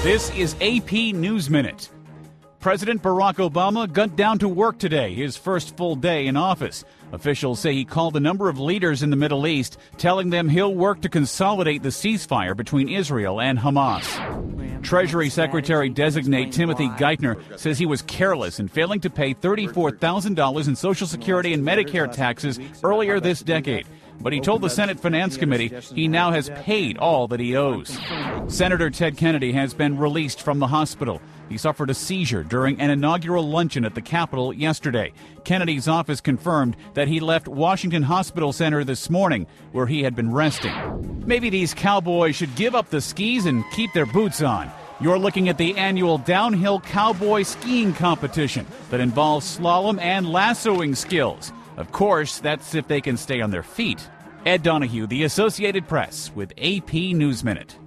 This is AP News Minute. President Barack Obama got down to work today, his first full day in office. Officials say he called a number of leaders in the Middle East, telling them he'll work to consolidate the ceasefire between Israel and Hamas. Treasury Secretary-designate Timothy Geithner says he was careless in failing to pay $34,000 in Social Security and Medicare taxes earlier this decade. But he told the Senate Finance Committee he now has paid all that he owes. Senator Ted Kennedy has been released from the hospital. He suffered a seizure during an inaugural luncheon at the Capitol yesterday. Kennedy's office confirmed that he left Washington Hospital Center this morning, where he had been resting. Maybe these cowboys should give up the skis and keep their boots on. You're looking at the annual Downhill Cowboy Skiing Competition that involves slalom and lassoing skills. Of course, that's if they can stay on their feet. Ed Donahue, The Associated Press, with AP News Minute.